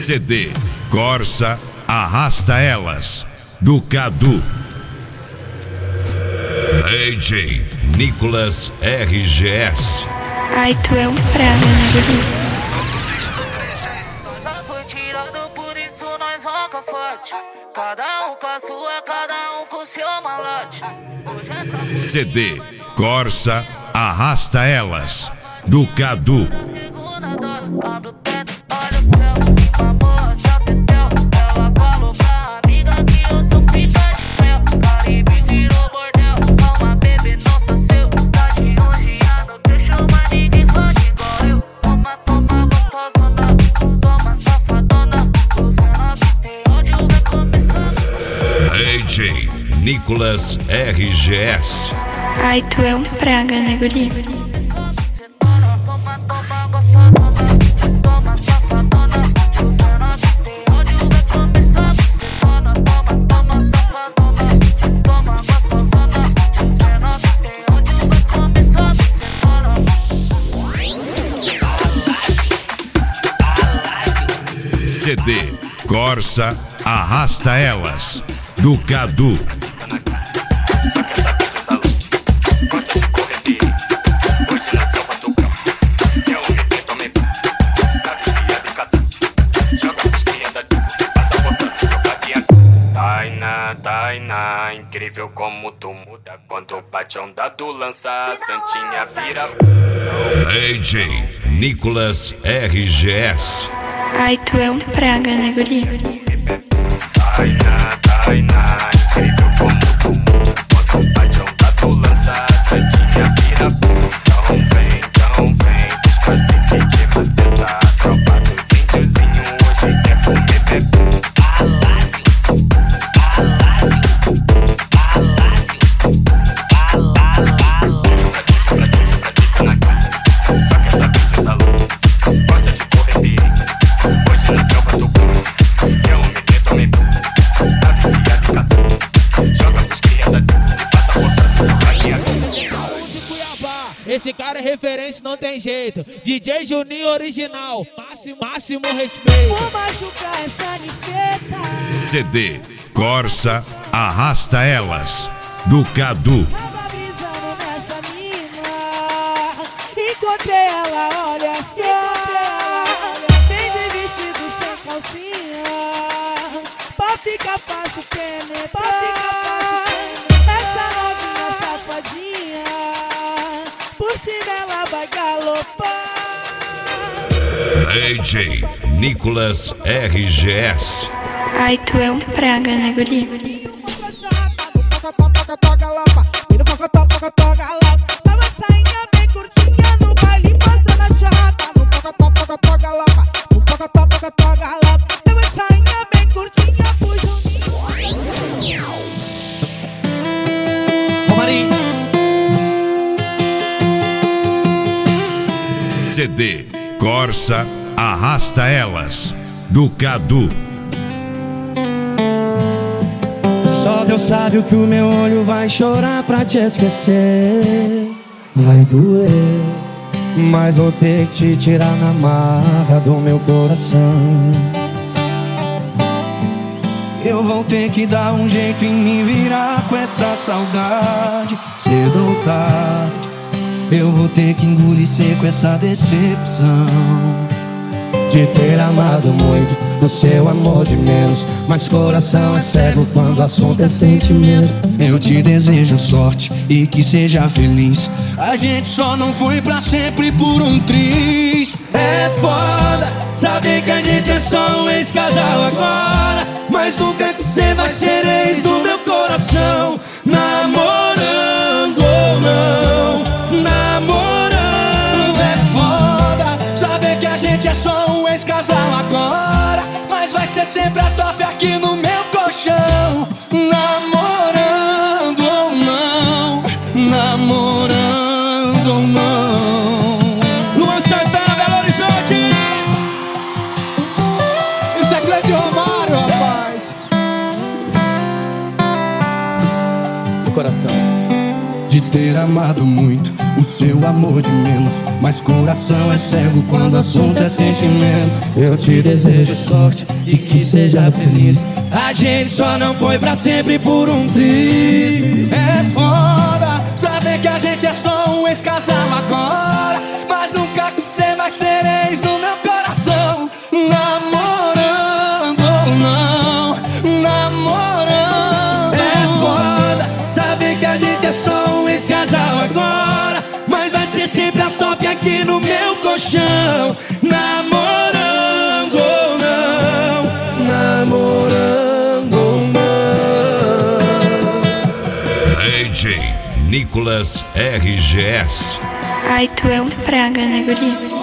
CD Corsa Arrasta Elas, do Cadu. DJ Nicolas RGS. Ai, tu é um praga, né, bebê? Já foi tirado, por isso nós roca forte. Cada um com a sua, cada um com o seu malote. CD Corsa Arrasta Elas, do Cadu. Segunda dose, abre o teto, olha o céu. Amor, já teteu. Ela falou pra amiga que eu sou pica de fel. Caribe virou bordel. Calma, bebê, não sou seu. Tá de hoje já não deixo mais ninguém fode igual eu. Toma, toma, gostosona. Toma, safadona. Os menores que tem ódio vai começando. DJ Nicolas RGS. Ai, tu é um praga, né, guri? Toma, toma, gostosona. Toma, safadona. Os menores que tem ódio vai começando. Toma, toma, safadona. Toma, gostosona. Os menores que tem ódio vai começando. CD Corsa Arrasta Elas, do Cadu. Só quer saber dos alunos, gosta de correr perigo. Hoje na selva do cão, é o bebê também. Tá viciado em caça, joga pros criança tudo, passa botando joga viado. Tainá, incrível como tu muda. Quando bate onda do lança, a santinha vira. DJ Nicolas RGS. Ai, tu é um praga, né, guri? Tainá, incrível como tu muda. Quando bate onda do lança, a santinha vira. Então vem, busca esse kit, você tá. Tropa dos índiozinhos, hoje quer comer bebê. Só quer saber dos alunos, gosta de correr perigo. Hoje na selva do cão, é um bebê também. Tá viciado em caça, joga pros criança tudo e passa botando jogainha. De Cuiabá, esse cara é referência, não tem jeito. DJ Juninho original, máximo respeito. Vou machucar essa nipeta. CD Corsa Arrasta Elas, do Cadu. Tava brisando nessa mina, encontrei ela, olha só. Vem de vestido sem calcinha, pra ficar fácil penetrar. Essa novinha safadinha, por cima ela vai galopar. DJ Nicolas RGS. Ai, tu é um praga, né, guri? Tava sainha bem curtinha no baile, mostrando a chata. No toca-toca-toca-galopa. Tava sainha bem curtinha pro Juninho. Romarinho. CD Corsa Arrasta Elas, do Cadu. Só Deus sabe o que o meu olho vai chorar pra te esquecer. Vai doer, mas vou ter que te tirar na marra do meu coração. Eu vou ter que dar um jeito em me virar com essa saudade. Cedo ou tarde, eu vou ter que engolir seco essa decepção de ter amado muito, do seu amor de menos. Mas coração é cego quando o assunto é sentimento. Eu te desejo sorte e que seja feliz. A gente só não foi pra sempre por um triz. É foda saber que a gente é só um ex-casal agora, mas nunca que cê vai ser ex do meu coração. Namorando ou não, namorando é foda saber que a gente é só um ex-casal agora, mas vai ser sempre a top aqui no meu colchão. Namorando ou não, namorando ou não. Luan Santana, Belo Horizonte. Isso é Cleide Romário, rapaz. Coração de ter ter amado muito, o seu amor de menos, mas coração é cego quando o assunto é sentimento. Eu te desejo sorte e que seja feliz. A gente só não foi pra sempre por um triz. É foda saber que a gente é só um ex-casal agora, mas nunca que cê vai ser ex no meu coração. Namorando ou não, namorando. É foda saber que a gente é só um ex-casal agora, mas vai ser sempre a top aqui no meu colchão. Namorando ou não, namorando ou não. DJ Nicolas RGS. Ai, tu é um praga, né, guri?